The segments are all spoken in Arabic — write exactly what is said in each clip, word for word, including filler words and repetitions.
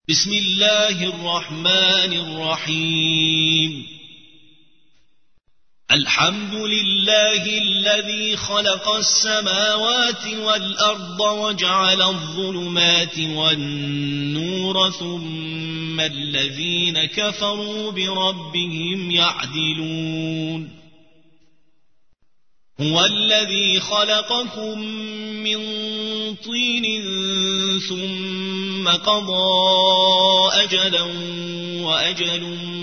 بسم الله الرحمن الرحيم الحمد لله الذي خلق السماوات والأرض وجعل الظلمات والنور ثم الذين كفروا بربهم يعدلون هو الذي خلقكم من طين ثم قضى أجلا وأجل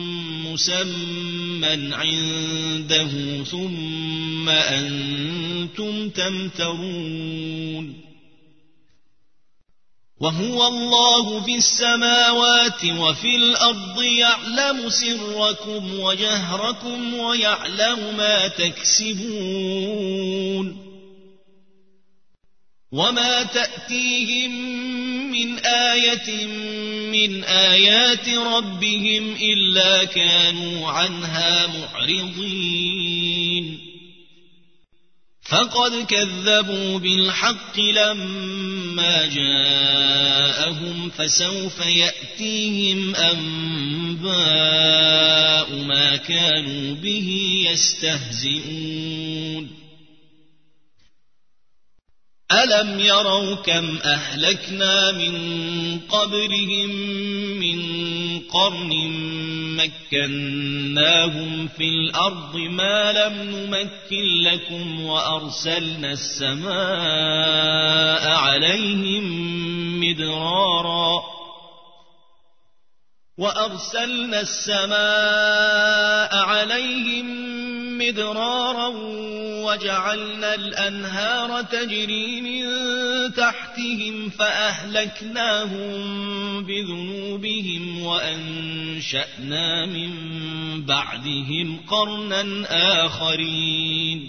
مسمى عنده ثم أنتم تمترون وهو الله في السماوات وفي الأرض يعلم سركم وجهركم ويعلم ما تكسبون وما تأتيهم من آية من آيات ربهم إلا كانوا عنها معرضين فقد كذبوا بالحق لما جاءهم فسوف يأتيهم أنباء ما كانوا به يستهزئون ألم يروا كم أهلكنا من قبلهم من قرن مكناهم في الأرض ما لم نمكن لكم وأرسلنا السماء عليهم مدرارا وأرسلنا السماء عليهم مدرارا وجعلنا الأنهار تجري من تحتهم فأهلكناهم بذنوبهم وأنشأنا من بعدهم قرنا آخرين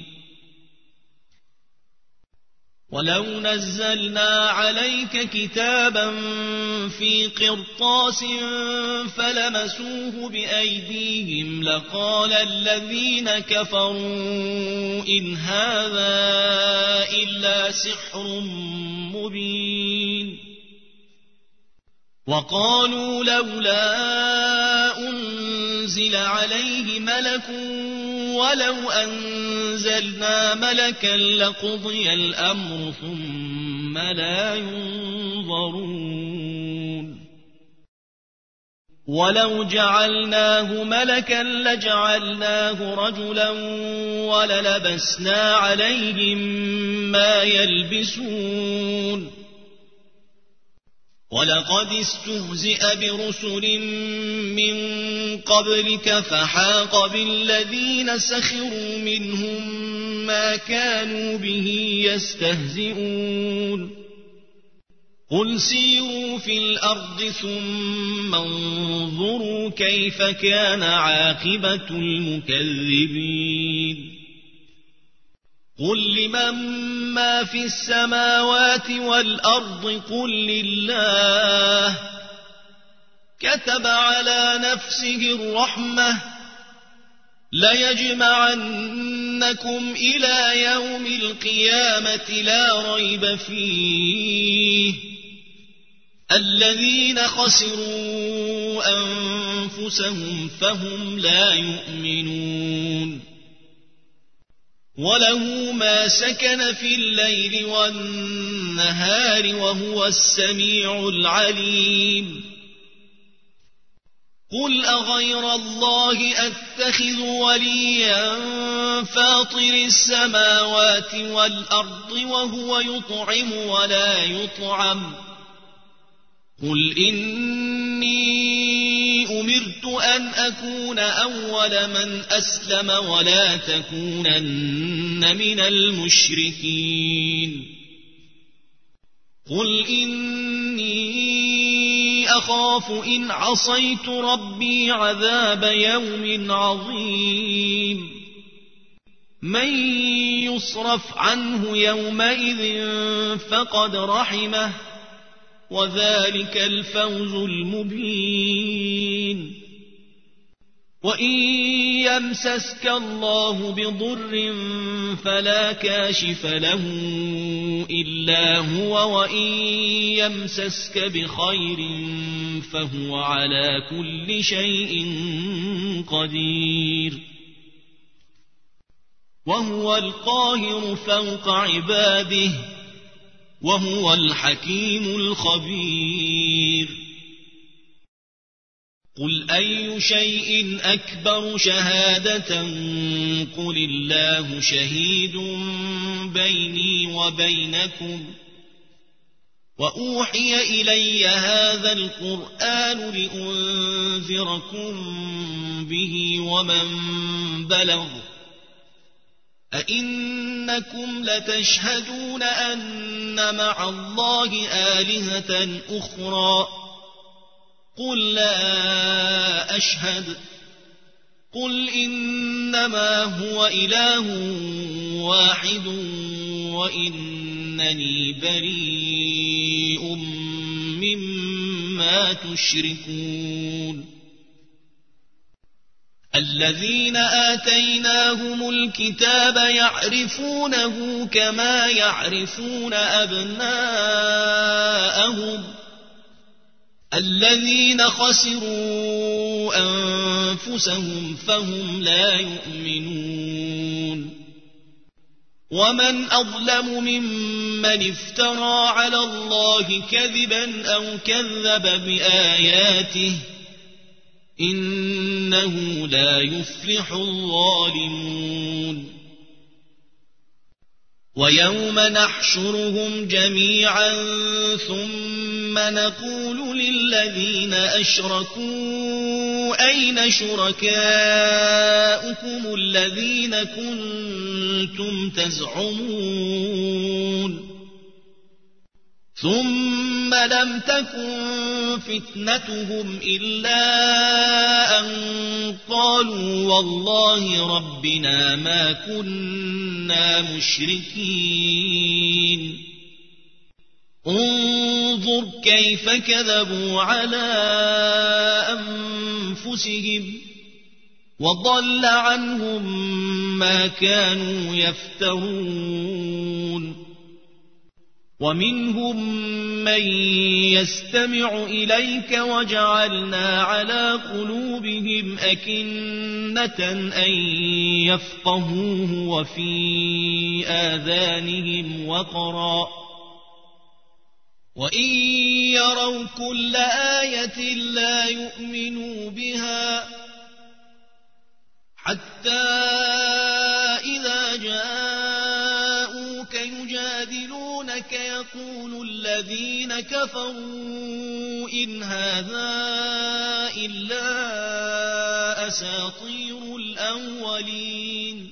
ولو نزلنا عليك كتابا في قرطاس فلمسوه بأيديهم لقال الذين كفروا إن هذا إلا سحر مبين وقالوا لولا أنزل عليه ملك ولو أنزلنا ملكا لقضي الأمر ثم لا ينظرون ولو جعلناه ملكا لجعلناه رجلا وللبسنا عليهم ما يلبسون ولقد استهزئ برسل من قبلك فحاق بالذين سخروا منهم ما كانوا به يستهزئون قل سيروا في الأرض ثم انظروا كيف كان عاقبة المكذبين قل لمن ما في السماوات والأرض قل لله كتب على نفسه الرحمة ليجمعنكم إلى يوم القيامة لا ريب فيه الذين خسروا أنفسهم فهم لا يؤمنون وله ما سكن في الليل والنهار وهو السميع العليم قل أغير الله أتخذ وليا فاطر السماوات والأرض وهو يطعم ولا يطعم قل إني أمرت أن أكون أول من أسلم ولا تكونن من المشركين قل إني أخاف إن عصيت ربي عذاب يوم عظيم من يصرف عنه يومئذ فقد رحمه وذلك الفوز المبين وإن يمسسك الله بضر فلا كاشف له إلا هو وإن يمسسك بخير فهو على كل شيء قدير وهو القاهر فوق عباده وهو الحكيم الخبير قل أي شيء أكبر شهادة قل الله شهيد بيني وبينكم وأوحي إلي هذا القرآن لأنذركم به ومن بلغ أئنكم لتشهدون أن مع الله آلهة أخرى قل لا أشهد قل إنما هو إله واحد وإنني بريء مما تشركون الذين آتيناهم الكتاب يعرفونه كما يعرفون أبناءهم الذين خسروا أنفسهم فهم لا يؤمنون ومن أظلم ممن افترى على الله كذبا أو كذب بآياته إنه لا يفلح الظالمون ويوم نحشرهم جميعا ثم نقول للذين أشركوا أين شركاؤكم الذين كنتم تزعمون ثم لم تكن فتنتهم إلا أن قالوا والله ربنا ما كنا مشركين انظر كيف كذبوا على أنفسهم وضل عنهم ما كانوا يفترون ومنهم من يستمع إليك وجعلنا على قلوبهم أكنة أن يفقهوه وفي آذانهم وقرا وإن يروا كل آية لا يؤمنوا بها حتى إذا جاءوك يجادلونك يقول الذين كفروا إن هذا إلا أساطير الأولين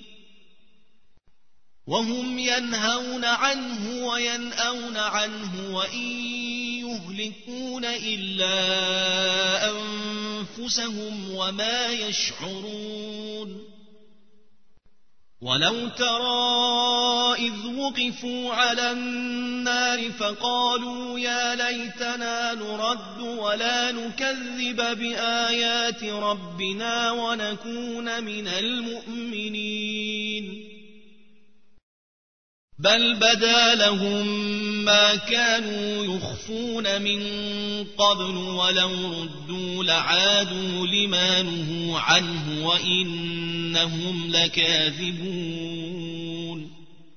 وهم ينهون عنه وينأون عنه وإن يهلكون إلا أنفسهم وما يشعرون ولو ترى إذ وقفوا على النار فقالوا يا ليتنا نرد ولا نكذب بآيات ربنا ونكون من المؤمنين بل بدا لهم ما كانوا يخفون من قبل ولو ردوا لعادوا لما نهوا عنه وإنهم لكاذبون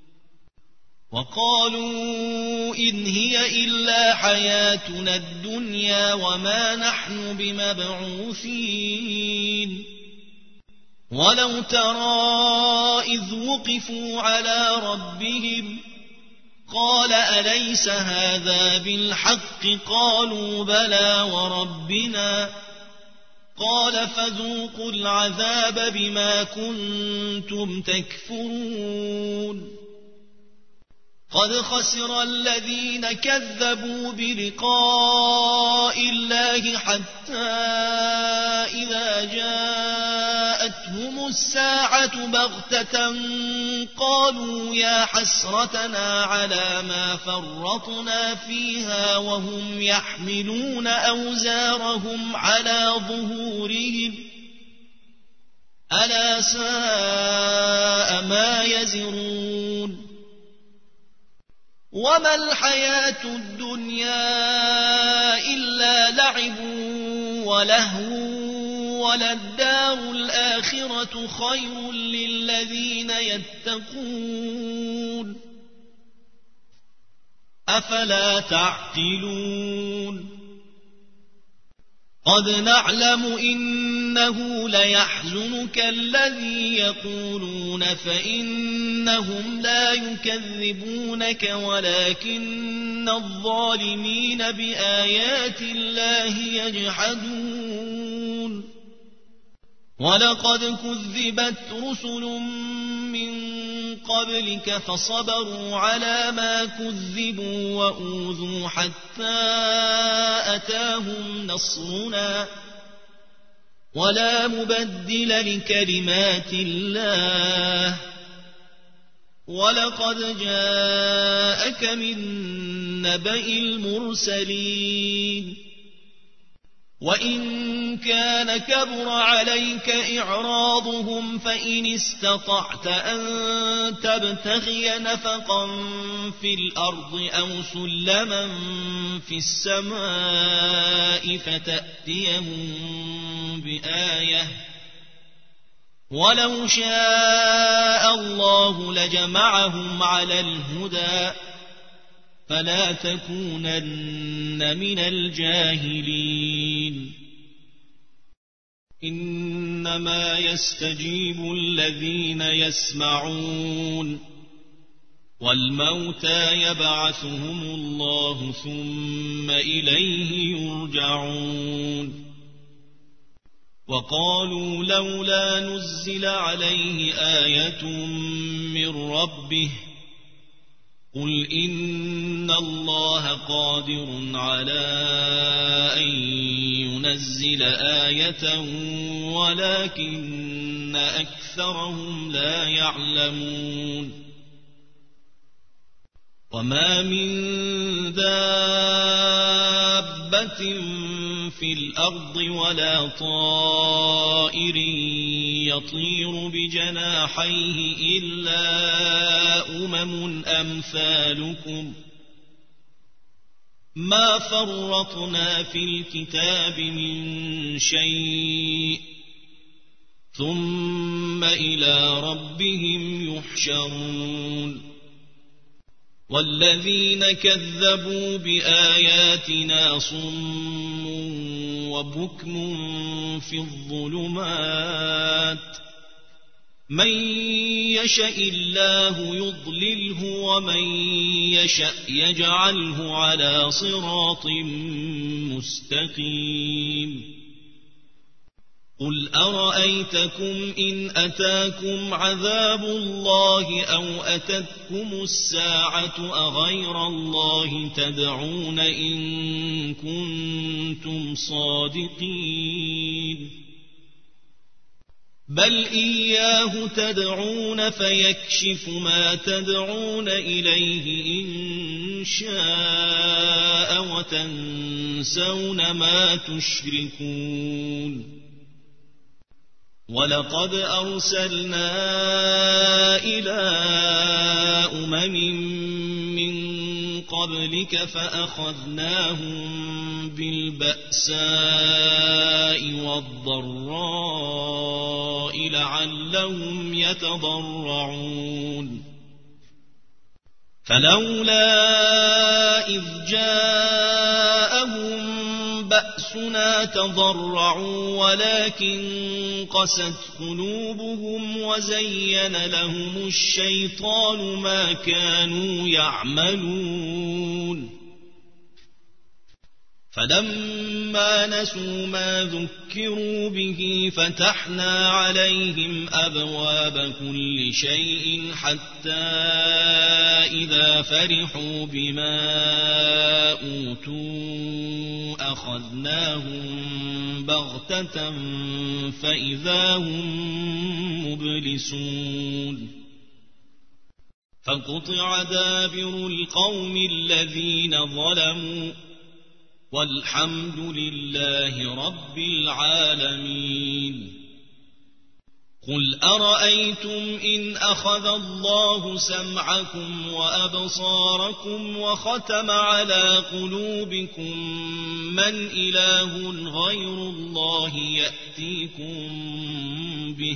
وقالوا إن هي إلا حياتنا الدنيا وما نحن بمبعوثين ولو ترى إذ وقفوا على ربهم قال أليس هذا بالحق قالوا بلى وربنا قال فذوقوا العذاب بما كنتم تكفرون قد خسر الذين كذبوا بلقاء الله حتى إذا جاءتهم الساعة بغتة قالوا يا حسرتنا على ما فرطنا فيها وهم يحملون أوزارهم على ظهورهم ألا ساء ما يزرون وما الحياة الدنيا إلا لعب ولهو وللدار الآخرة خير للذين يتقون أفلا تعقلون قد نعلم إنه ليحزنك الذي يقولون فإنهم لا يكذبونك ولكن الظالمين بآيات الله يجحدون ولقد كذبت رسل من قبلك فصبروا على ما كذبوا وأوذوا حتى أتاهم نصرنا ولا مبدل لكلمات الله ولقد جاءك من نبأ المرسلين وإن كان كبر عليك إعراضهم فإن استطعت أن تبتغي نفقا في الأرض أو سلما في السماء فتأتيهم بآية ولو شاء الله لجمعهم على الهدى فلا تكونن من الجاهلين إنما يستجيب الذين يسمعون والموتى يبعثهم الله ثم إليه يرجعون وقالوا لولا نزل عليه آية من ربه قل إن الله قادر على أن ينزل آية ولكن أكثرهم لا يعلمون وما من دابة في الأرض ولا طائر يطير بجناحيه إلا أمم أمثالكم ما فرطنا في الكتاب من شيء ثم إلى ربهم يحشرون والذين كذبوا بآياتنا صم وبكم في الظلمات من يشاء الله يضلله ومن يشاء يجعله على صراط مستقيم قل أرأيتكم إن أتاكم عذاب الله أو أتتكم الساعة أغير الله تدعون إن كنتم صادقين بل إياه تدعون فيكشف ما تدعون إليه إن شاء وتنسون ما تشركون ولقد أرسلنا إلى أمم من قبلك فأخذناهم بالبأساء والضراء لعلهم يتضرعون فلولا إذ جاءهم بأسنا تضرعوا ولكن قست قلوبهم وزين لهم الشيطان ما كانوا يعملون فلما نسوا ما ذكروا به فتحنا عليهم أبواب كل شيء حتى إذا فرحوا بما أوتوا أخذناهم بغتة فإذا هم مبلسون فقطع دابر القوم الذين ظلموا والحمد لله رب العالمين قل أرأيتم إن أخذ الله سمعكم وأبصاركم وختم على قلوبكم من إله غير الله يأتيكم به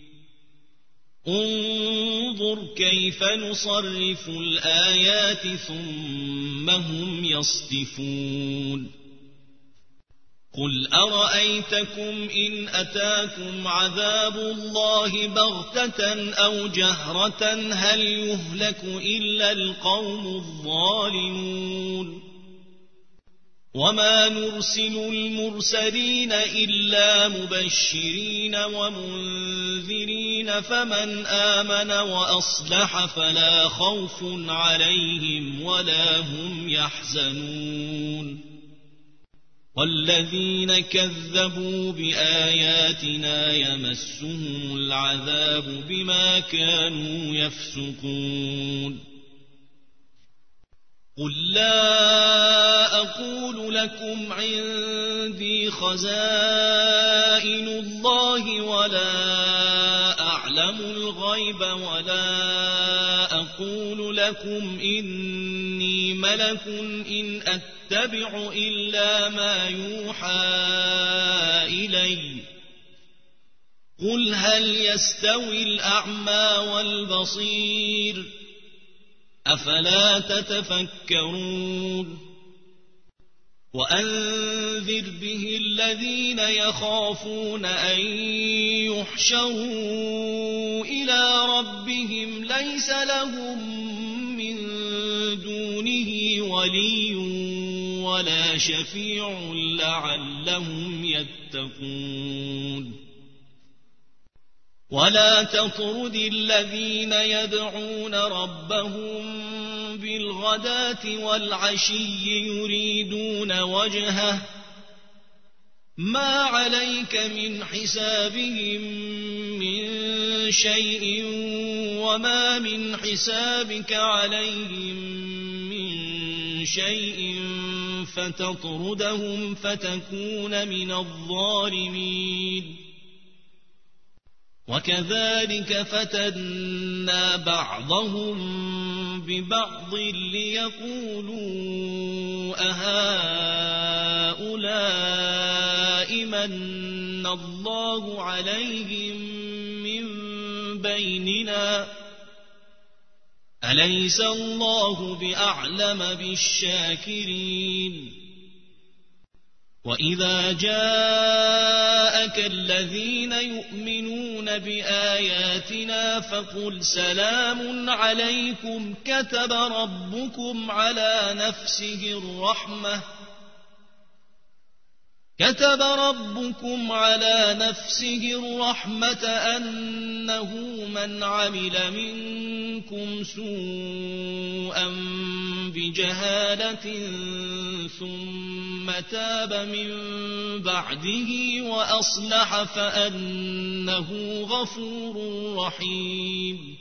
انظر كيف نصرف الآيات ثم هم يصدفون قل أرأيتكم إن أتاكم عذاب الله بغتة أو جهرة هل يهلك إلا القوم الظالمون وما نرسل المرسلين إلا مبشرين ومنذرين فمن آمن وأصلح فلا خوف عليهم ولا هم يحزنون والذين كذبوا بآياتنا يمسهم العذاب بما كانوا يفسقون قل لا أقول لكم عندي خزائن الله ولا أعلم الغيب ولا أقول لكم إني ملك إن أتبع إلا ما يوحى إلي قل هل يستوي الأعمى والبصير أفلا تتفكرون وأنذر به الذين يخافون أن يحشروا إلى ربهم ليس لهم من دونه ولي ولا شفيع لعلهم يتقون ولا تطرد الذين يدعون ربهم بالغداة والعشي يريدون وجهه ما عليك من حسابهم من شيء وما من حسابك عليهم من شيء فتطردهم فتكون من الظالمين وكذلك فتنا بعضهم ببعض ليقولوا أهؤلاء من الله عليهم من بيننا أليس الله بأعلم بالشاكرين وإذا جاءك الذين يؤمنون بآياتنا فقل سلام عليكم كتب ربكم على نفسه الرحمة كتب ربكم على نفسه الرحمة أنه من عمل منكم سوءا بجهالة ثم تاب من بعده وأصلح فأنه غفور رحيم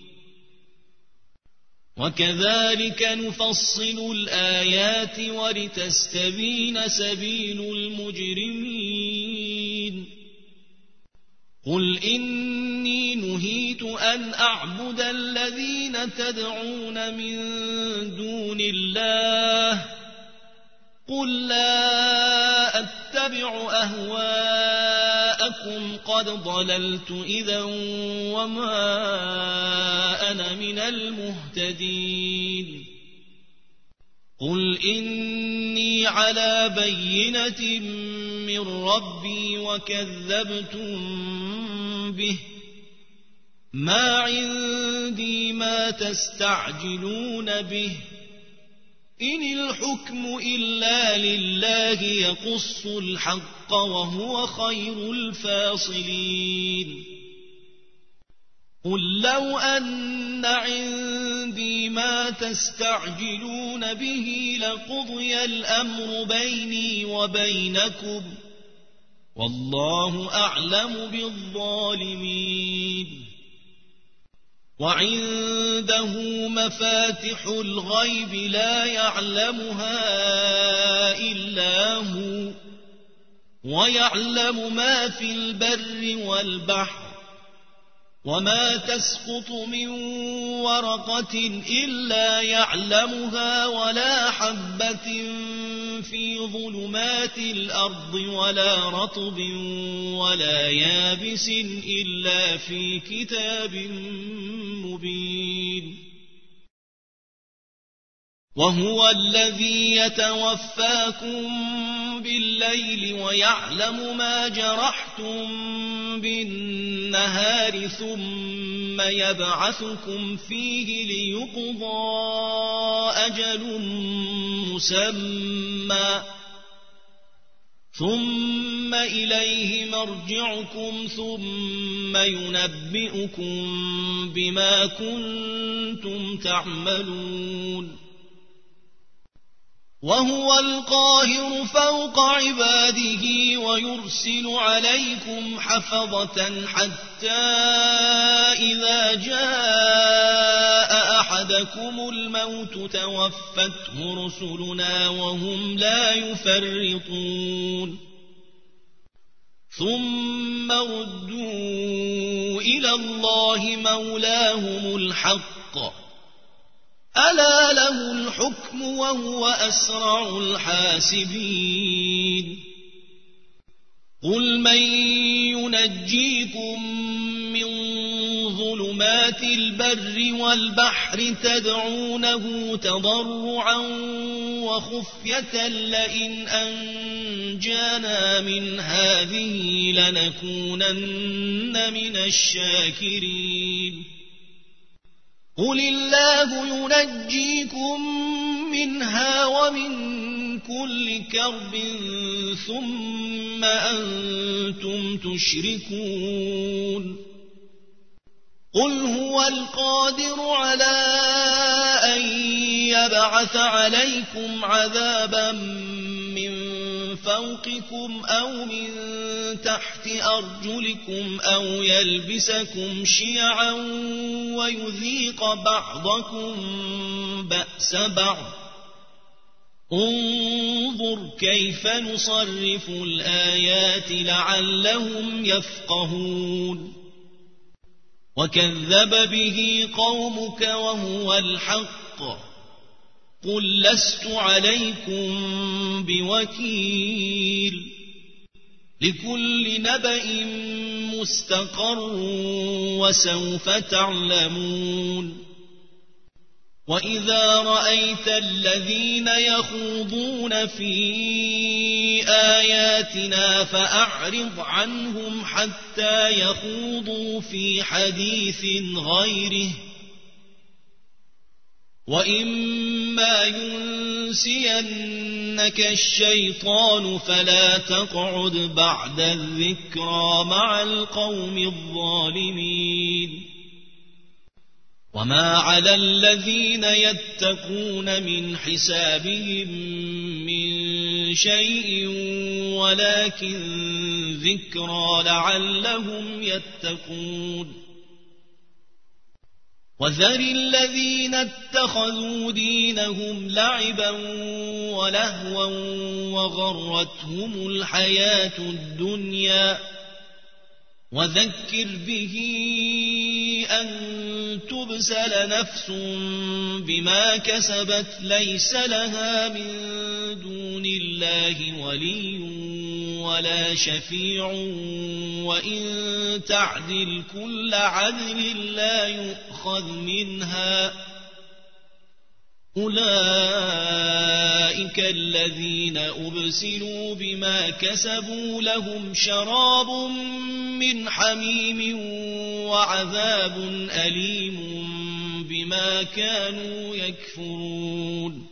وكذلك نفصل الآيات ولتستبين سبيل المجرمين قل إني نهيت أن أعبد الذين تدعون من دون الله قل لا أتبع أهواءكم قد ضللت إذا وما أنا من المهتدين قل إني على بينة من ربي وكذبتم به ما عندي ما تستعجلون به إن الحكم إلا لله يقص الحق وهو خير الفاصلين قل لو أن عندي ما تستعجلون به لقضي الأمر بيني وبينكم والله أعلم بالظالمين وعنده مفاتح الغيب لا يعلمها إلا هو ويعلم ما في البر والبحر وما تسقط من ورقة إلا يعلمها ولا حبة في ظلمات الأرض ولا رطب ولا يابس إلا في كتاب مبين وهو الذي يتوفاكم بالليل ويعلم ما جرحتم بالنهار ثم يبعثكم فيه ليقضى أجل مسمى ثم إليه مرجعكم ثم ينبئكم بما كنتم تعملون وهو القاهر فوق عباده ويرسل عليكم حفظة حتى إذا جاء أحدكم الموت توفته رسلنا وهم لا يفرطون ثم ردوا إلى الله مولاهم الحق ألا له الحكم وهو أسرع الحاسبين قل من ينجيكم من ظلمات البر والبحر تدعونه تضرعا وخفية لئن أنجانا من هذه لنكونن من الشاكرين قل الله ينجيكم منها ومن كل كرب ثم أنتم تشركون قل هو القادر على أن يبعث عليكم عذابا من فوقكم أو من تحت أرجلكم أو يلبسكم شيعا ويذيق بعضكم بأس بعض انظر كيف نصرف الآيات لعلهم يفقهون وكذب به قومك وهو الحق قل لست عليكم بوكيل لكل نبأ مستقر وسوف تعلمون وإذا رأيت الذين يخوضون في آياتنا فأعرض عنهم حتى يخوضوا في حديث غيره وإما ينسينك الشيطان فلا تقعد بعد الذكرى مع القوم الظالمين وما على الذين يتقون من حسابهم من شيء ولكن ذكرى لعلهم يتقون وذر الذين اتخذوا دينهم لعبا ولهوا وغرتهم الحياة الدنيا وذكر به أن تبسل نفس بما كسبت ليس لها من دون الله ولي ولا شفيع وإن تعدل كل عدل لا يؤخذ منها أولئك الذين أبسلوا بما كسبوا لهم شراب من حميم وعذاب أليم بما كانوا يكفرون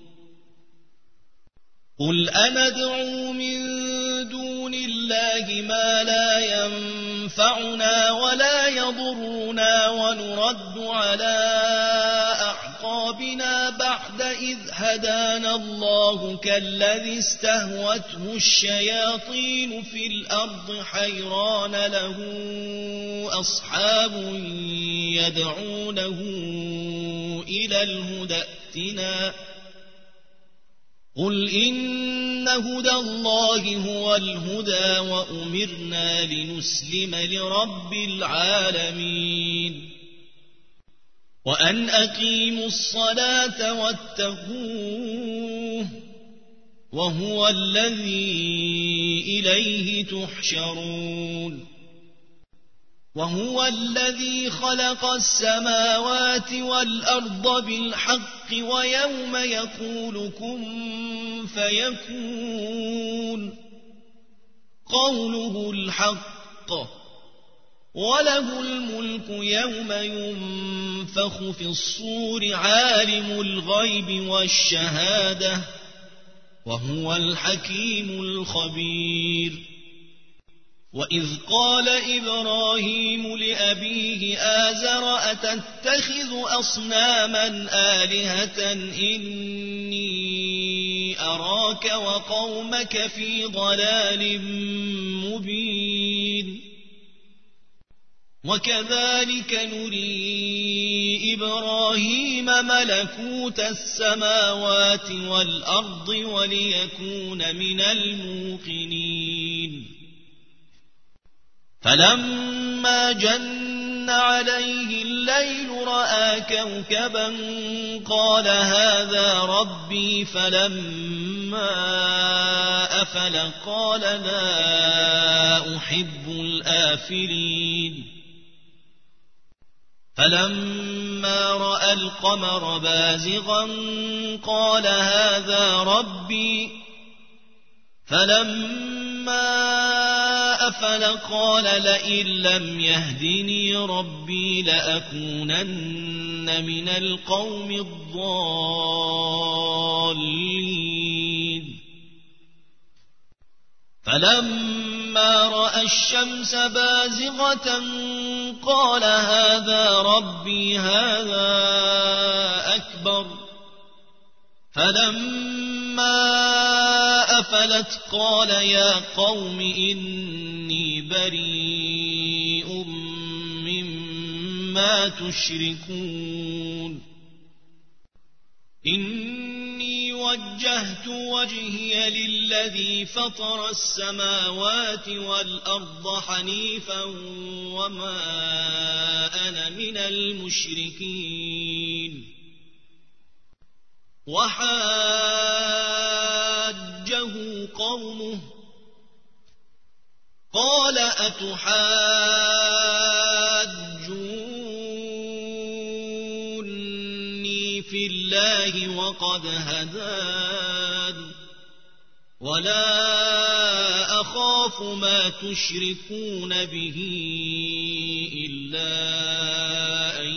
قل أندعو من دون الله ما لا ينفعنا ولا يضرنا ونرد على أعقابنا بعد إذ هدانا الله كالذي استهوته الشياطين في الأرض حيران له أصحاب يدعونه إلى الهدى ائتنا قل إن هدى الله هو الهدى وأمرنا لنسلم لرب العالمين وأن أقيموا الصلاة واتقوه وهو الذي إليه تحشرون وهو الذي خلق السماوات والأرض بالحق ويوم يقول كن فيكون قوله الحق وله الملك يوم ينفخ في الصور عالم الغيب والشهادة وهو الحكيم الخبير وإذ قال إبراهيم لأبيه آزر أتتخذ أصناما آلهة إني أراك وقومك في ضلال مبين وكذلك نري إبراهيم ملكوت السماوات والأرض وليكون من الموقنين فلما جن عليه الليل رأى كوكبا قال هذا ربي فلما أفل قال لا أحب الآفلين فلما رأى القمر بازغا قال هذا ربي فلما أفل قال لئن لم يهدني ربي لأكونن من القوم الضالين فلما رأى الشمس بازغة قال هذا ربي هذا أكبر فلما أفلت قال يا قوم إني بريء مما تشركون إني وجهت وجهي للذي فطر السماوات والأرض حنيفا وما أنا من المشركين وحاجه قومه قال أتحاجوني في الله وقد هدان ولا أخاف ما تشركون به إلا أن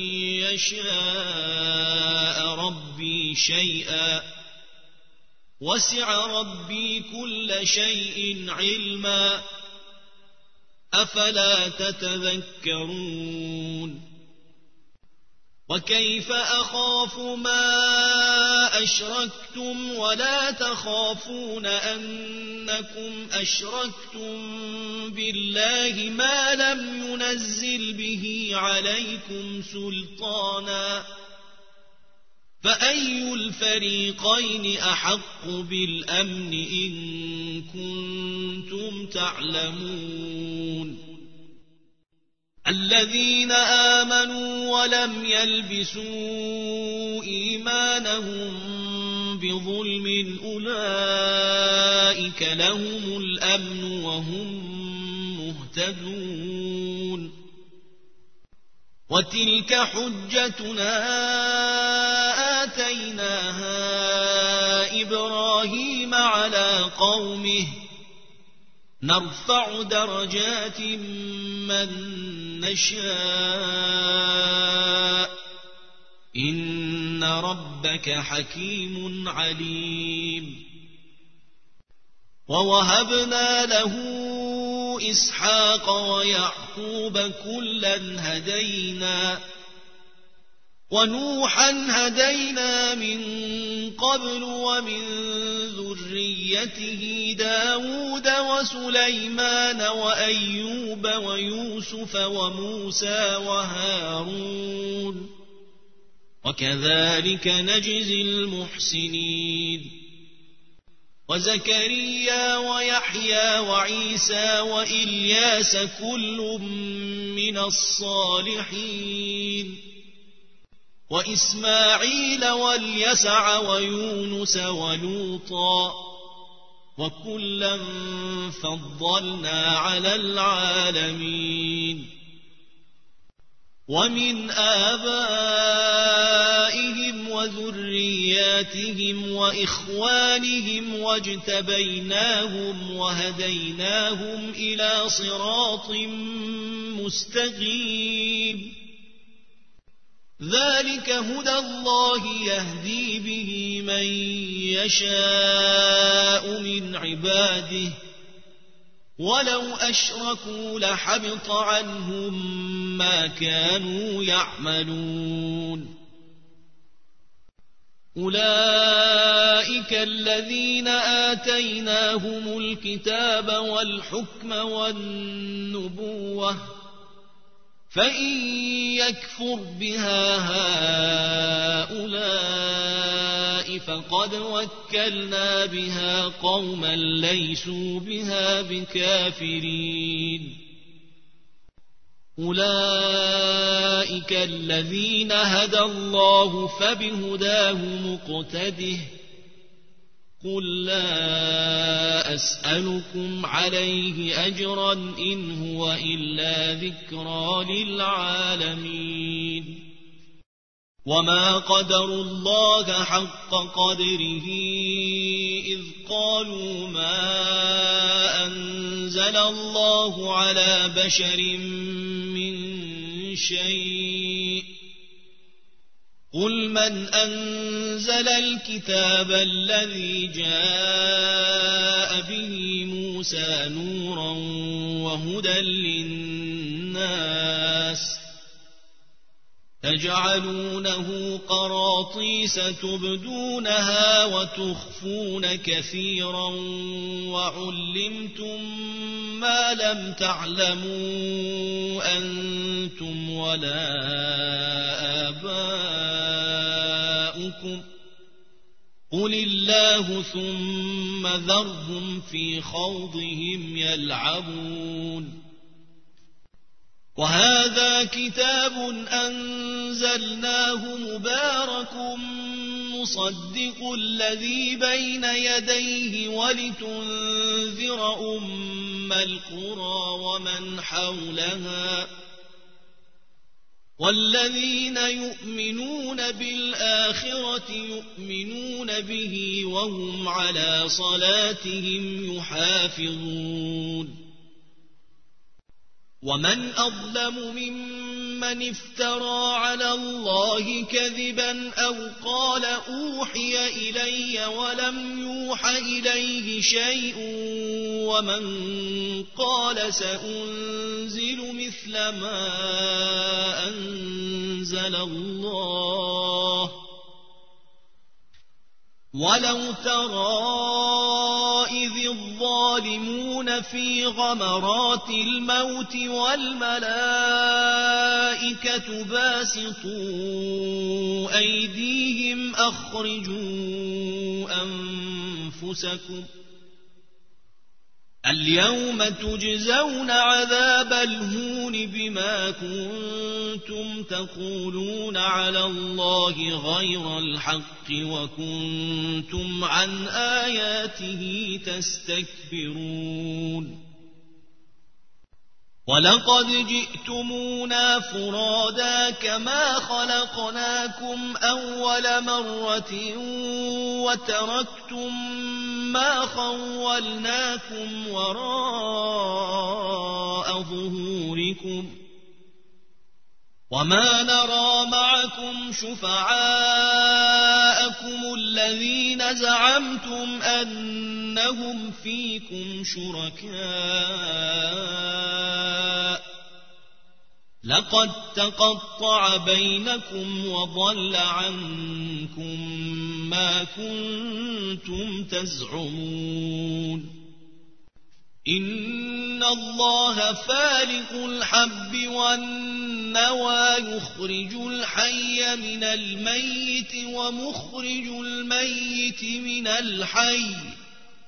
يشاء ربي شيئا وسع ربي كل شيء علما أفلا تتذكرون وكيف أخاف ما أشركتم ولا تخافون أنكم أشركتم بالله ما لم ينزل به عليكم سلطانا فأي الفريقين أحق بالأمن إن كنتم تعلمون الذين آمنوا ولم يلبسوا إيمانهم بظلم أولئك لهم الأمن وهم مهتدون وتلك حجتنا آتيناها إبراهيم على قومه نرفع درجات من نشاء إن ربك حكيم عليم ووهبنا له إسحاق ويعقوب كلا هدينا ونوحا هدينا من قبل ومن ذريته داود وسليمان وأيوب ويوسف وموسى وهارون وكذلك نجزي المحسنين وزكريا ويحيى وعيسى وإلياس كل من الصالحين وإسماعيل واليسع ويونس ولوطا وكلا فضلنا على العالمين ومن آبائهم وذرياتهم وإخوانهم واجتبيناهم وهديناهم إلى صراط مستقيم ذلك هدى الله يهدي به من يشاء من عباده ولو أشركوا لحبط عنهم ما كانوا يعملون أولئك الذين آتيناهم الكتاب والحكم والنبوة فإن يكفر بها هؤلاء فقد وكلنا بها قوما ليسوا بها بكافرين أولئك الذين هدى الله فبهداه مقتده قل لا أسألكم عليه أجرا إن هو إلا ذكرى للعالمين وما قدروا الله حق قدره إذ قالوا ما أنزل الله على بشر من شيء قل من أنزل الكتاب الذي جاء به موسى نورا وهدى للناس تجعلونه قراطيس تبدونها وتخفون كثيرا وعلمتم ما لم تعلموا أنتم ولا آباؤكم قل الله ثم ذرهم في خوضهم يلعبون وهذا كتاب أنزلناه مبارك مصدق الذي بين يديه ولتنذر أم القرى ومن حولها والذين يؤمنون بالآخرة يؤمنون به وهم على صلاتهم يحافظون ومن أظلم ممن افترى على الله كذبا أو قال أوحي إلي ولم يوح إليه شيء ومن قال سأنزل مثل ما أنزل الله ولو ترى إذ الظالمون في غمرات الموت والملائكة باسطوا أيديهم أخرجوا أنفسكم اليوم تجزون عذاب الهون بما كنتم تقولون على الله غير الحق وكنتم عن آياته تستكبرون ولقد جئتمونا فرادا كما خلقناكم أول مرة وتركتم ما خولناكم وراء ظهوركم وما نرى معكم شفعاءكم الذين زعمتم أنهم فيكم شركاء لقد تقطع بينكم وضل عنكم ما كنتم تزعمون إن الله فالق الحب والنوى يخرج الحي من الميت ومخرج الميت من الحي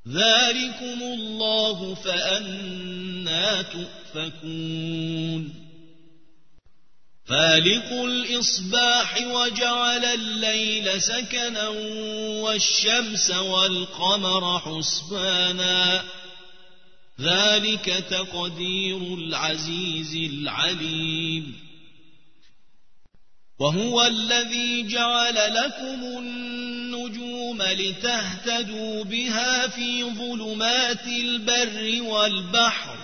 ذلكم الله فأنى تؤفكون فالق الإصباح وجعل الليل سكنا والشمس والقمر حسبانا ذلك تقدير العزيز العليم وهو الذي جعل لكم النجوم لتهتدوا بها في ظلمات البر والبحر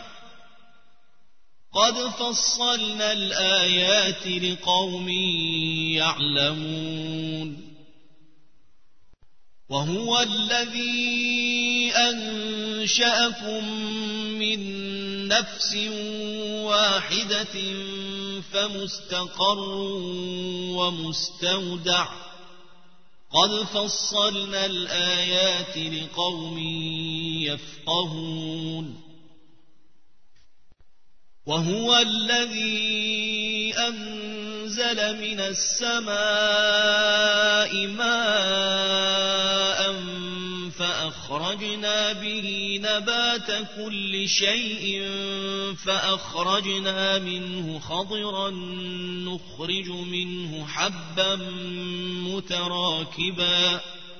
قد فصلنا الآيات لقوم يعلمون وهو الذي أنشأكم من نفس واحدة فمستقر ومستودع قد فصلنا الآيات لقوم يفقهون وهو الذي أنزل من السماء ماء فأخرجنا به نبات كل شيء فأخرجنا منه خضرا نخرج منه حبا متراكبا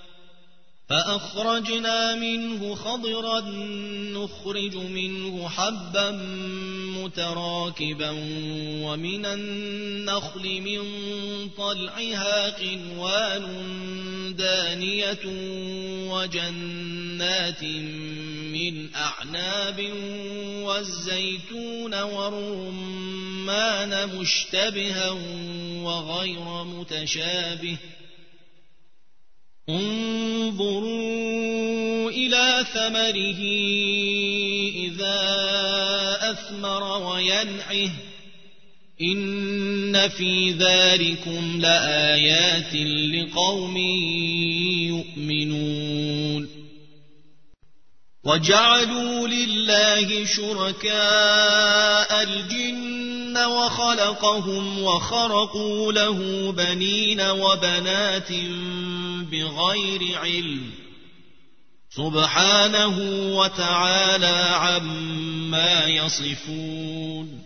فأخرجنا منه خضرا نخرج منه حبا متراكبا ومن النخل من طلعها قنوان دانية وجنات من أعناب والزيتون والرمان مشتبها وغير متشابه انظروا إلى ثمره إذا أثمر وينعه إن في ذلكم لآيات لقوم يؤمنون وجعلوا لله شركاء الجن وخلقهم وخرقوا له بنين وبنات بغير علم سبحانه وتعالى عما يصفون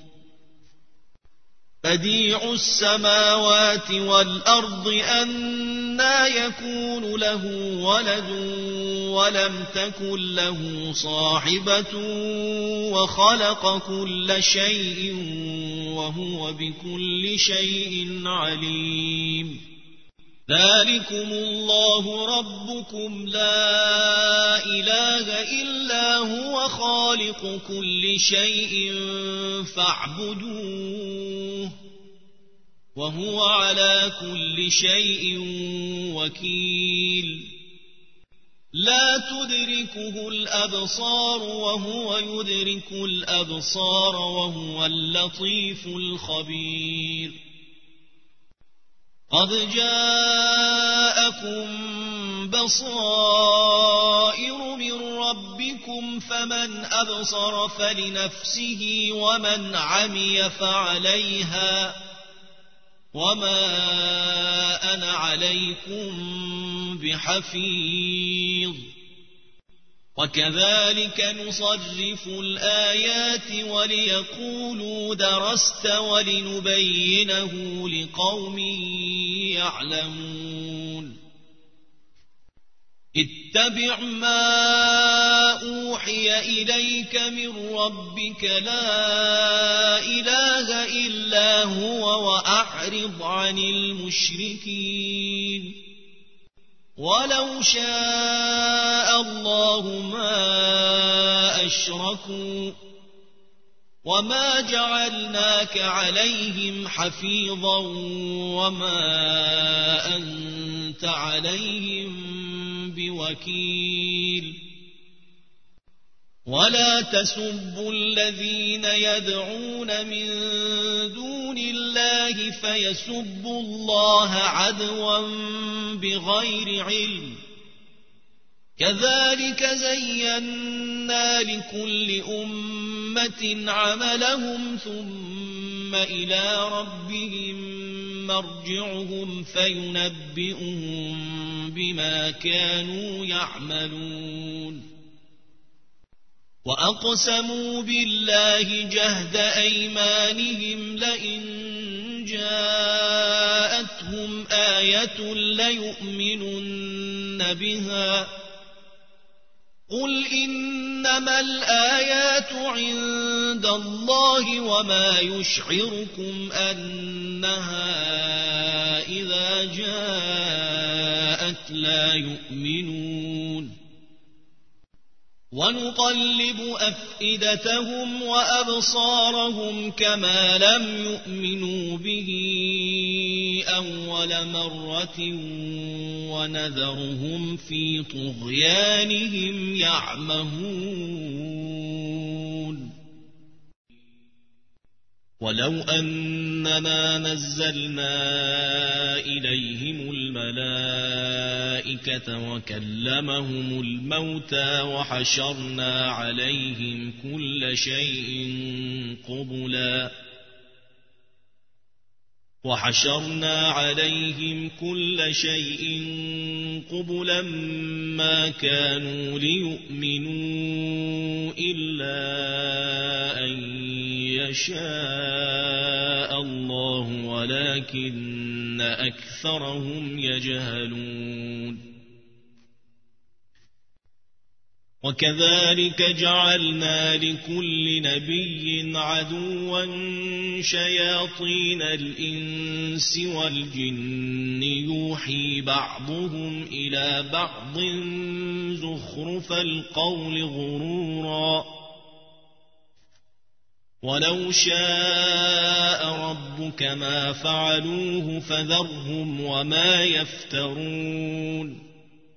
بديع السماوات والأرض أنى يكون له ولد ولم تكن له صاحبة وخلق كل شيء وهو بكل شيء عليم ذلكم الله ربكم لا إله إلا هو خالق كل شيء فاعبدوه وهو على كل شيء وكيل لا تدركه الأبصار وهو يدرك الأبصار وهو اللطيف الخبير قد جاءكم بصائر من ربكم فمن أبصر فلنفسه ومن عمي فعليها وما أنا عليكم بحفيظ وكذلك نصرف الآيات وليقولوا درست ولنبينه لقوم يعلمون اتبع ما أوحي إليك من ربك لا إله إلا هو وأعرض عن المشركين ولو شاء الله ما أشركوا وما جعلناك عليهم حفيظا وما أنت عليهم بوكيل ولا تسبوا الذين يدعون من دون الله فيسبوا الله عدوا بغير علم كذلك زينا لكل أمة عملهم ثم إلى ربهم مرجعهم فينبئهم بما كانوا يعملون وأقسموا بالله جهد أيمانهم لئن جاءتهم آية ليؤمنن بها قل إنما الآيات عند الله وما يشعركم أنها إذا جاءت لا يؤمنون ونقلب أفئدتهم وأبصارهم كما لم يؤمنوا به أول مرة ونذرهم في طغيانهم يعمهون ولو أننا نزلنا إليهم الملائكة وكلمهم الموتى وحشرنا عليهم كل شيء قبلا وحشرنا عليهم كل شيء قبلا ما كانوا ليؤمنوا إلا أن يشاء الله ولكن أكثرهم يجهلون وكذلك جعلنا لكل نبي عدوا شياطين الإنس والجن يوحي بعضهم إلى بعض زخرف القول غرورا ولو شاء ربك ما فعلوه فذرهم وما يفترون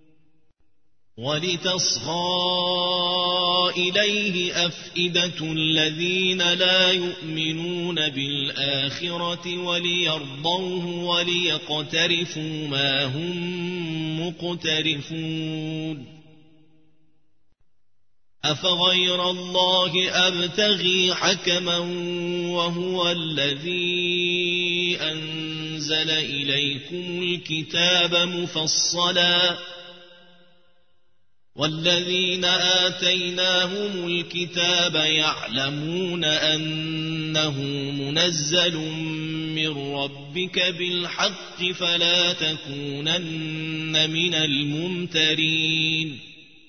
ولتصغى إليه أفئدة الذين لا يؤمنون بالآخرة وليرضوه وليقترفوا ما هم مقترفون أفغير الله أبتغي حكما وهو الذي أنزل إليكم الكتاب مفصلا والذين آتيناهم الكتاب يعلمون أنه منزل من ربك بالحق فلا تكونن من الممترين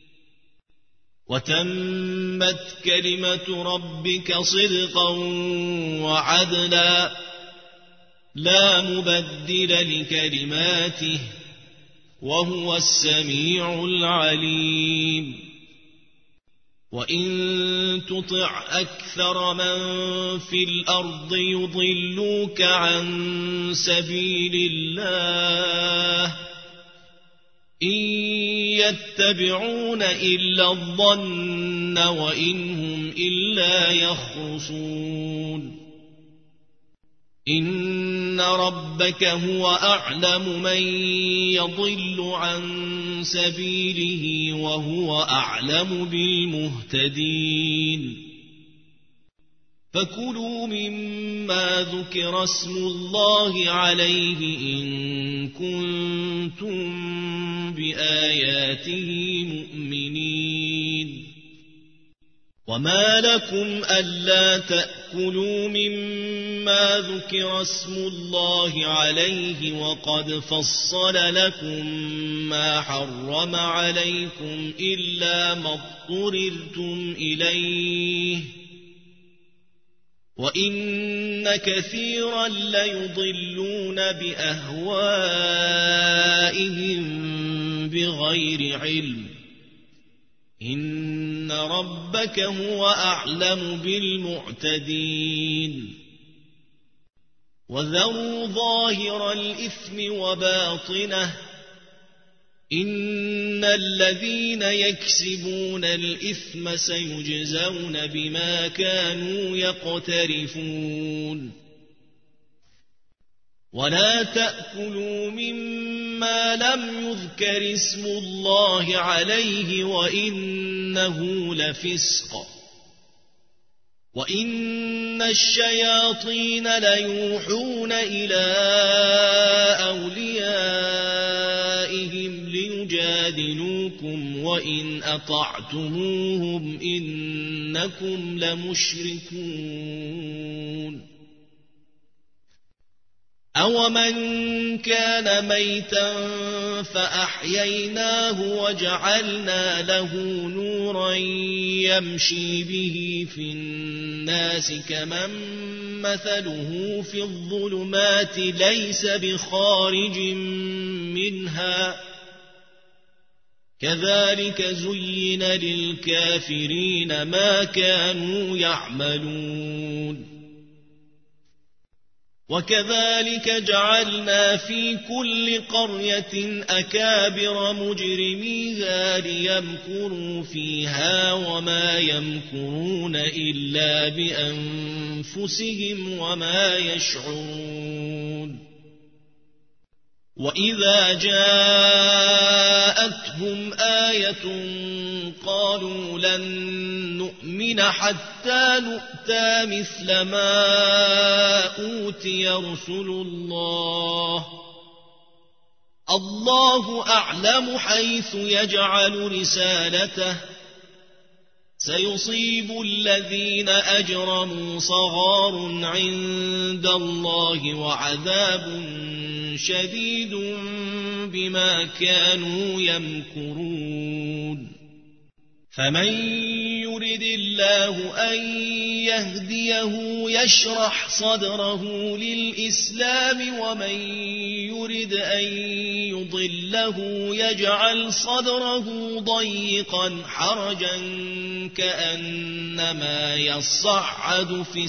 وتمت كلمة ربك صدقا وعدلا لا مبدل لكلماته وهو السميع العليم وإن تطع أكثر من في الأرض يضلوك عن سبيل الله إن يتبعون إلا الظن وإن هم إلا يخرصون إن ربك هو أعلم من يضل عن سبيله وهو أعلم بالمهتدين فكلوا مما ذكر اسم الله عليه إن كنتم بآياته مؤمنين وما لكم ألا تأكلوا مما ذكر اسم الله عليه وقد فصل لكم ما حرم عليكم إلا ما اضطررتم إليه وإن كثيرا ليضلون بأهوائهم بغير علم إن ربك هو أعلم بالمعتدين وذروا ظاهر الإثم وباطنه إن الذين يكسبون الإثم سيجزون بما كانوا يقترفون ولا تأكلوا مما لم يذكر اسم الله عليه وإنه لفسق وإن الشياطين ليوحون إلى أوليائهم ليجادلوكم وإن أطعتم فعلتموهم إنكم لمشركون أومن كان ميتا فأحييناه وجعلنا له نورا يمشي به في الناس كمن مثله في الظلمات ليس بخارج منها كذلك زين للكافرين ما كانوا يعملون وكذلك جعلنا في كل قرية أكابر مجرميها ليمكروا فيها وما يمكرون إلا بأنفسهم وما يشعرون وإذا جاءتهم آية قالوا لن نؤمن حتى نؤتى مثل ما أوتي رسل الله الله أعلم حيث يجعل رسالته سيصيب الذين أجرموا صغار عند الله وعذاب شديد بما كانوا يمكرون فمن يرد الله أن يهديه يشرح صدره للإسلام ومن يرد أن يضله يجعل صدره ضيقا حرجا كأنما يصعد في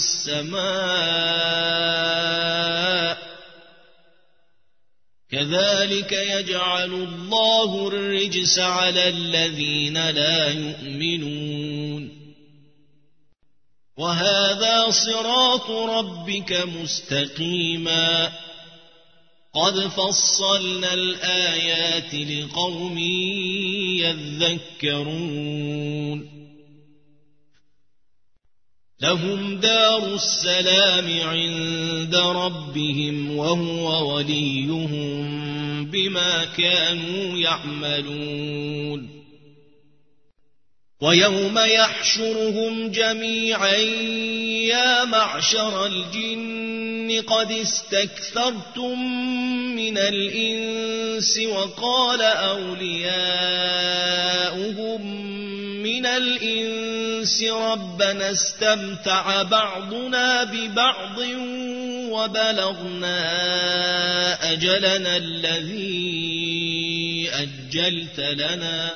السماء كذلك يجعل الله الرجس على الذين لا يؤمنون وهذا صراط ربك مستقيما قد فصلنا الآيات لقوم يذكرون لهم دار السلام عند ربهم وهو وليهم بما كانوا يعملون ويوم يحشرهم جميعا يا معشر الجن قد استكثرتم من الإنس وقال أولياؤهم من الإنس ربنا استمتع بعضنا ببعض وبلغنا أجلنا الذي أجلت لنا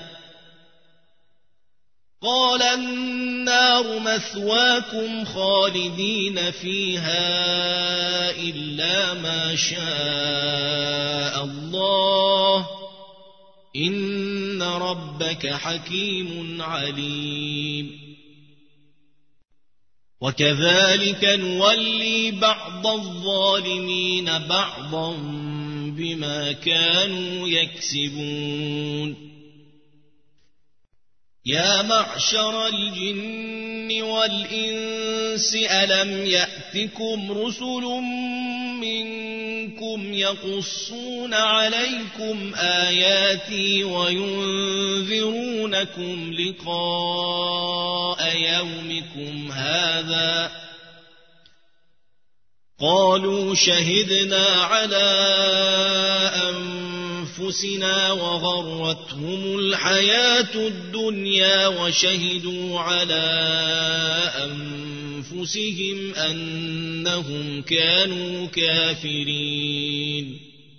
قال النار مثواكم خالدين فيها إلا ما شاء الله إن ربك حكيم عليم وكذلك نولي بعض الظالمين بعضا بما كانوا يكسبون يا معشر الجن والإنس ألم يأتكم رسل منكم يقصون عليكم آياتي وينذرونكم لقاء يومكم هذا قالوا شهدنا على أنفسنا وغرتهم الحياة الدنيا وشهدوا على أنفسهم أنهم كانوا كافرين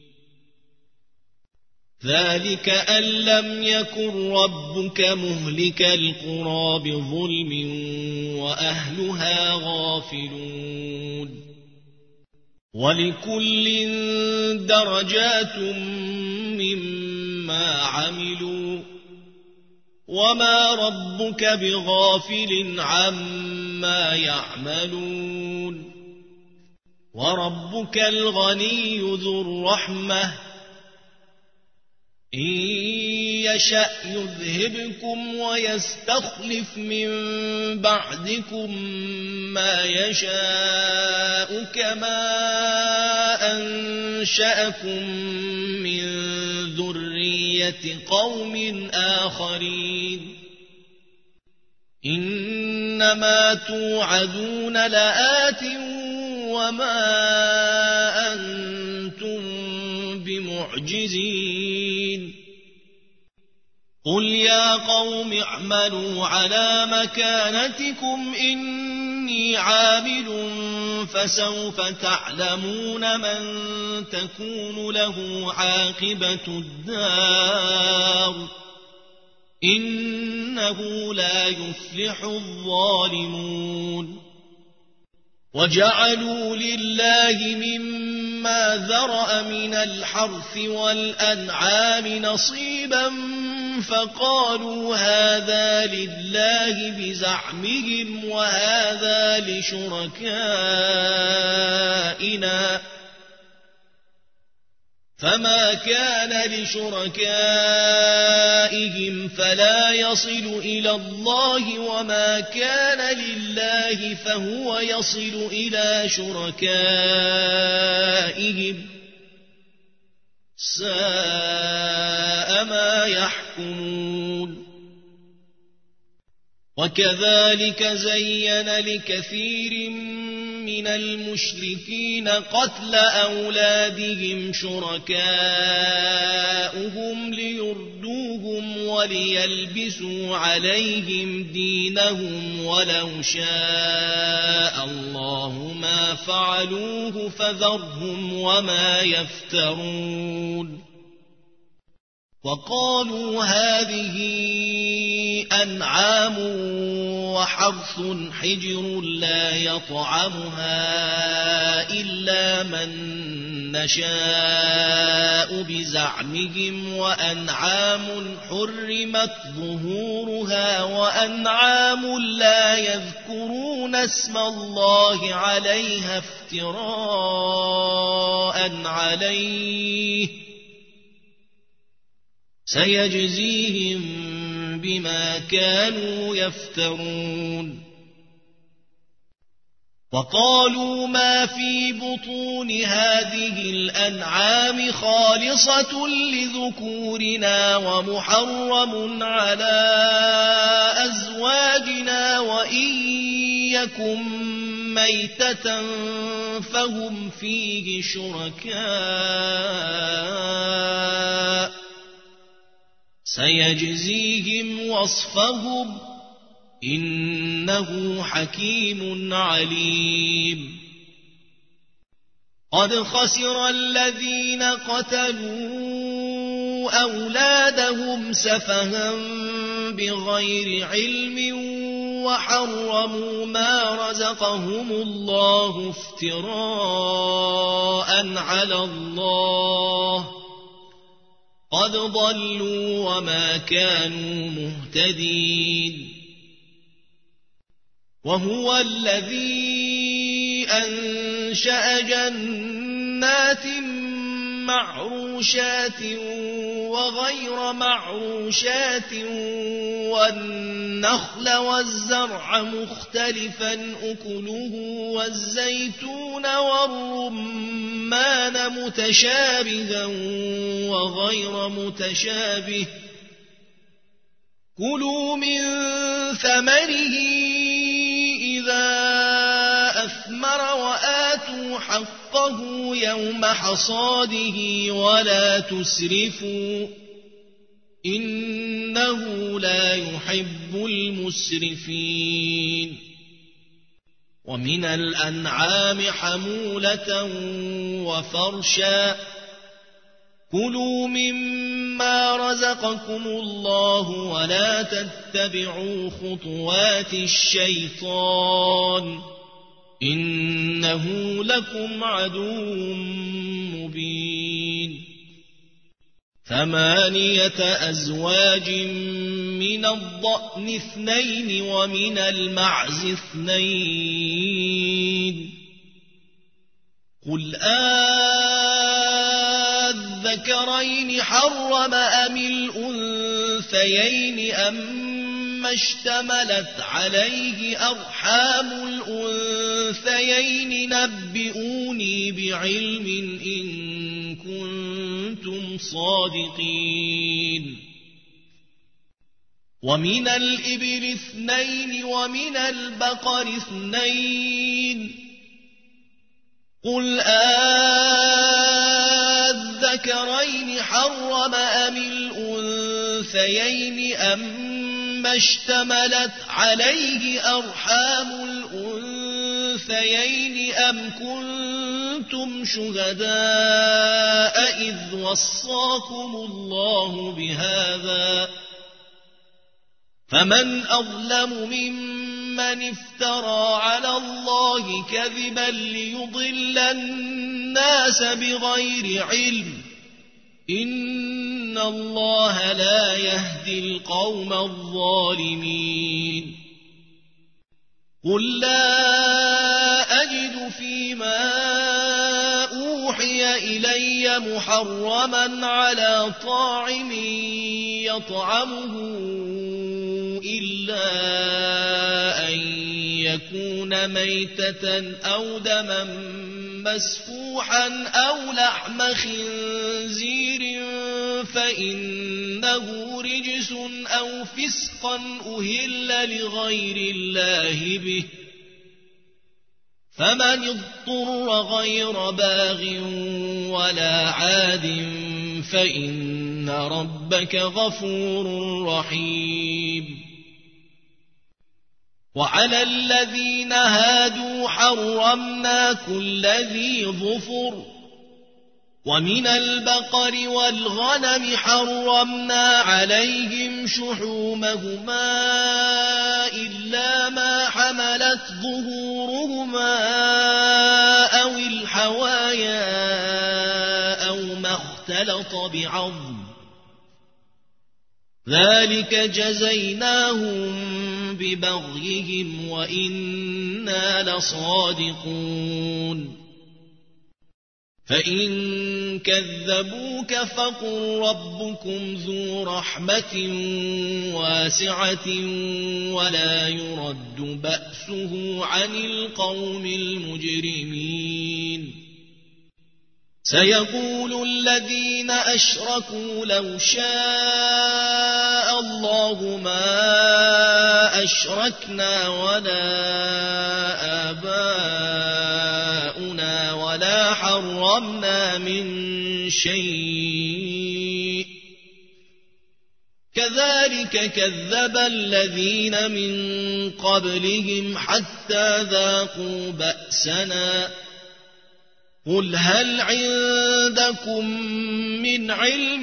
ذلك أن لم يكن ربك مهلك القرى بظلم وأهلها غافلون ولكل درجات مما عملوا وما ربك بغافل عما يعملون وربك الغني ذو الرحمة إن يشأ يذهبكم ويستخلف من بعدكم ما يشاء كما أنشأكم من ذرية قوم آخرين إنما توعدون لآت وما أنتم بمعجزين قل يا قوم اعملوا على مكانتكم إني عامل فسوف تعلمون من تكون له عاقبة الدار إنه لا يفلح الظالمون وجعلوا لله مما ذرأ من الحرث والأنعام نصيبا فقالوا هذا لله بزعمهم وهذا لشركائنا فما كان لشركائهم فلا يصل إلى الله وما كان لله فهو يصل إلى شركائهم ساء ما يحكمون وكذلك زين لكثير من المشركين قتل أولادهم شركاؤهم ليردوهم وليلبسوا عليهم دينهم ولو شاء الله ما فعلوه فذرهم وما يفترون وقالوا هذه أنعام وحرث حجر لا يطعمها إلا من نشاء بزعمهم وأنعام حرمت ظهورها وأنعام لا يذكرون اسم الله عليها افتراء عليه سيجزيهم بما كانوا يفترون وقالوا ما في بطون هذه الأنعام خالصة لذكورنا ومحرم على أزواجنا وإن يكن ميتة فهم فيه شركاء سيجزيهم وصفهم إنه حكيم عليم قد خسر الذين قتلوا أولادهم سفها بغير علم وحرموا ما رزقهم الله افتراء على الله قد ضلوا وما كانوا مهتدين وهو الذي أنشأ جنات معروشات وغير معروشات والنخل والزرع مختلفا أكله والزيتون والرمان متشابها وغير متشابه كلوا من ثمره إذا أثمر وآتوا حقه يوم حصاده ولا تسرفوا إنه لا يحب المسرفين ومن الأنعام حمولة وفرشا كلوا مما رزقكم الله ولا تتبعوا خطوات الشيطان إنه لكم عدو مبين ثمانية أزواج من الضأن اثنين ومن المعز اثنين قل آذكرين حرم أم الأنثيين أما اشتملت عليه أرحام الأنثيين نبئوني بعلم إن كنتم صادقين ومن الإبل اثنين ومن البقر اثنين قل آذكرين حرم أم الأنثيين أما اشتملت عليه أرحام الأنثيين أم كنتم شهداء إذ وصاكم الله بهذا فمن أظلم ممن افترى على الله كذبا ليضل الناس بغير علم إن الله لا يهدي القوم الظالمين قل لا أجد فيما أوحي إلي محرما على طاعم يطعمه إلا أن يكون ميتة أو دما مسفوحا أو لحم خنزير فإنه رجس أو فسقا أهل لغير الله به فمن اضطر غير باغ ولا عاد فإن ربك غفور رحيم وعلى الذين هادوا حرمنا كل ذي ظفر ومن البقر والغنم حرمنا عليهم شحومهما إلا ما حملت ظهورهما أو الحوايا أو ما اختلط بعظم ذلك جزيناهم ببغيهم وإنا لصادقون فإن كذبوك فقل ربكم ذو رحمة واسعة ولا يرد بأسه عن القوم المجرمين سيقول الذين أشركوا لو شاء الله ما أشركنا ولا آباؤنا ولا حرمنا من شيء كذلك كذب الذين من قبلهم حتى ذاقوا بأسنا قل هل عندكم من علم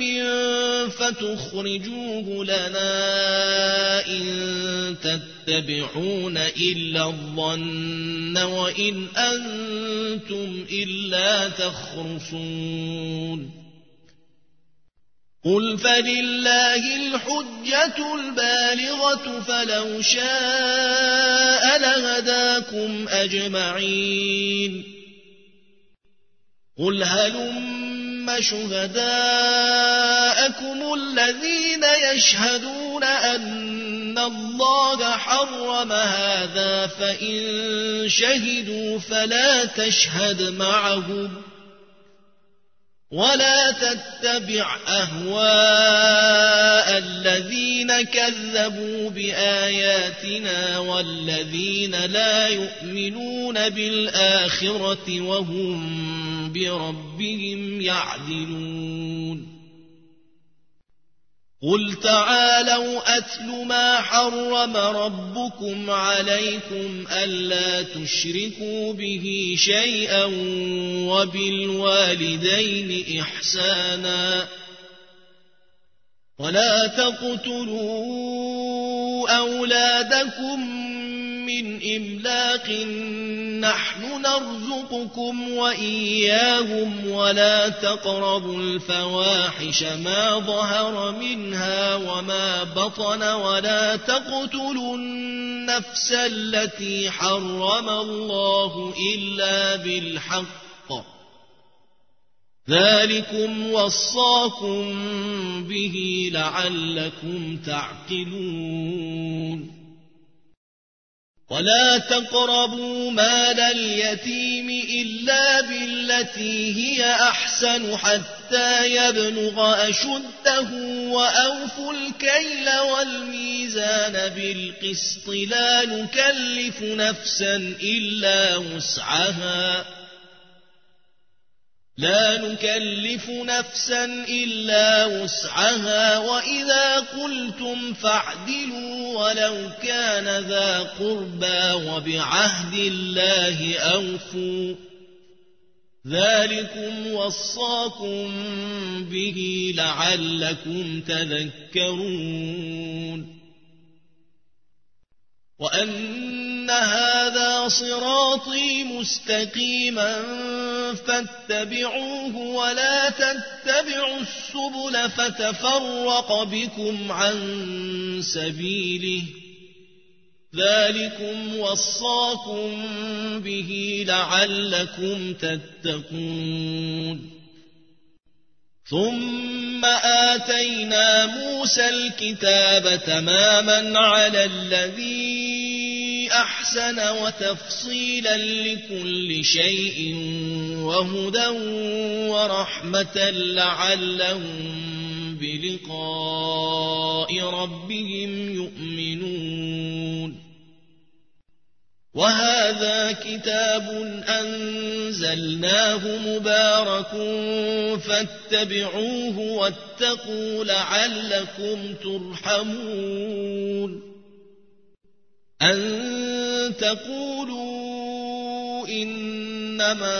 فتخرجوه لنا إن تتبعون إلا الظن وإن أنتم إلا تخرصون قل فلله الحجة البالغة فلو شاء لهداكم أجمعين قل هلم شهداءكم الذين يشهدون أن الله حرم هذا فإن شهدوا فلا تشهد معهم ولا تتبع أهواء الذين كذبوا بآياتنا والذين لا يؤمنون بالآخرة وهم بربهم يعدلون قل تعالوا أتل ما حرم ربكم عليكم ألا تشركوا به شيئا وبالوالدين إحسانا ولا تقتلوا أولادكم من إملاق نحن نرزقكم وإياهم ولا تقربوا الفواحش ما ظهر منها وما بطن ولا تقتلوا النفس التي حرم الله إلا بالحق ذلكم وصاكم به لعلكم تعقلون ولا تقربوا مال اليتيم إلا بالتي هي أحسن حتى يبلغ أشده وأوفوا الكيل والميزان بالقسط لا نكلف نفسا إلا وسعها لا نكلف نفسا إلا وسعها وإذا قلتم فاعدلوا ولو كان ذا قربى وبعهد الله أوفوا ذلكم وصاكم به لعلكم تذكرون وأن هذا صراطي مستقيما فاتبعوه ولا تتبعوا السبل فتفرق بكم عن سبيله ذلكم وصاكم به لعلكم تتقون ثم آتينا موسى الكتاب تماما على الذي أحسن وتفصيلا لكل شيء وهدى ورحمة لعلهم بلقاء ربهم يؤمنون وهذا كتاب أنزلناه مبارك فاتبعوه واتقوا لعلكم ترحمون أن تقولوا إنما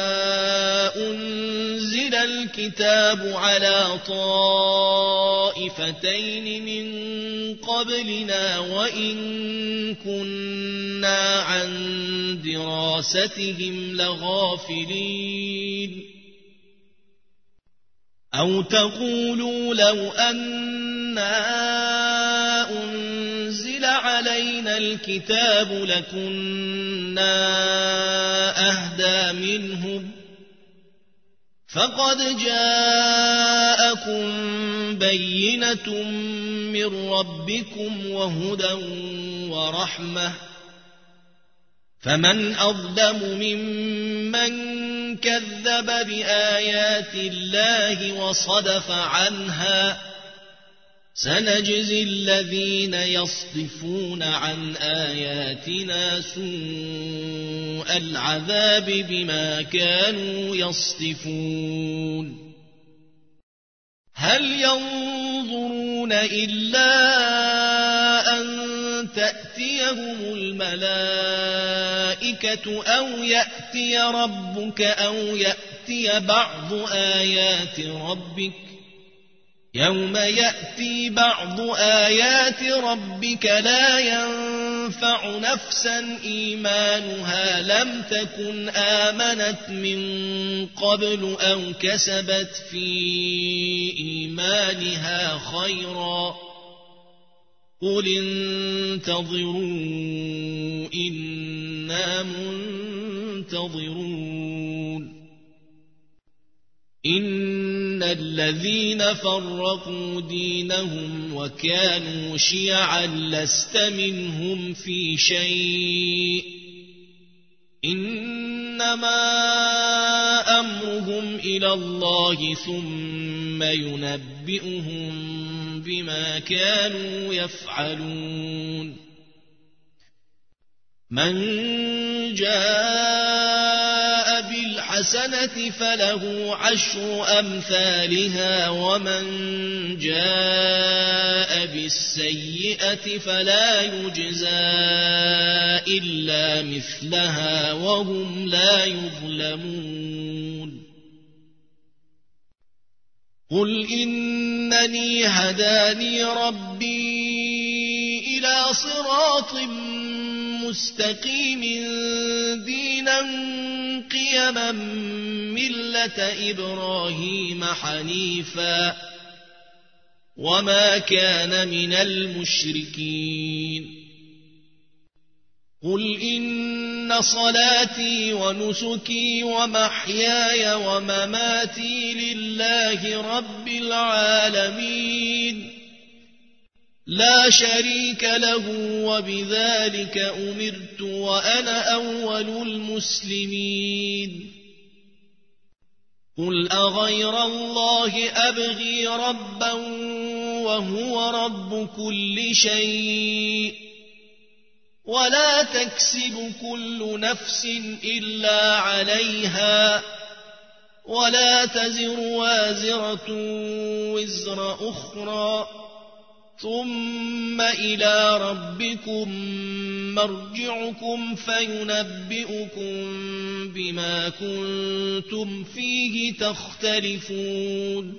أنزل الكتاب على طائفتين من قبلنا وإن كنا عن دراستهم لغافلين أو تقولوا لو أنا أنزل علينا الكتاب لكنا أهدى منهم فقد جاءكم بينة من ربكم وهدى ورحمة فمن أظلم ممن كذب بآيات الله وصدف عنها سنجزي الذين يصدفون عن آياتنا سوء العذاب بما كانوا يصدفون هل ينظرون إلا أن تأتيهم الملائكة أو يأتي ربك أو يأتي بعض آيات ربك يوم يأتي بعض آيات ربك لا ينفع نفسا إيمانها لم تكن آمنت من قبل أو كسبت في إيمانها خيرا قل انتظروا إنا منتظرون إن الذين فرقوا دينهم وكانوا شيعا لست منهم في شيء إنما أمرهم إلى الله ثم ينبئهم بما كانوا يفعلون من جاء بالحسنة فله عشر أمثالها ومن جاء بالسيئة فلا يجزى إلا مثلها وهم لا يظلمون قل إنني هداني ربي إلى صراط مستقيم دينا قيما ملة إبراهيم حنيفا وما كان من المشركين قل إن صلاتي ونسكي ومحياي ومماتي لله رب العالمين لا شريك له وبذلك أمرت وأنا أول المسلمين قل أغير الله أبغي ربا وهو رب كل شيء ولا تكسب كل نفس إلا عليها ولا تزر وازرة وزر أخرى ثم إلى ربكم مرجعكم فينبئكم بما كنتم فيه تختلفون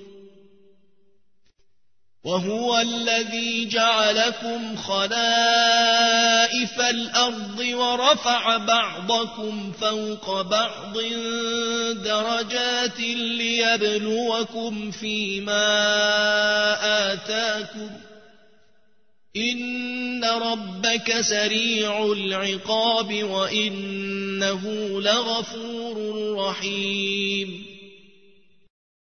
وهو الذي جعلكم خلائف الأرض ورفع بعضكم فوق بعض درجات ليبلوكم فيما آتاكم إن ربك سريع العقاب وإنه لغفور رحيم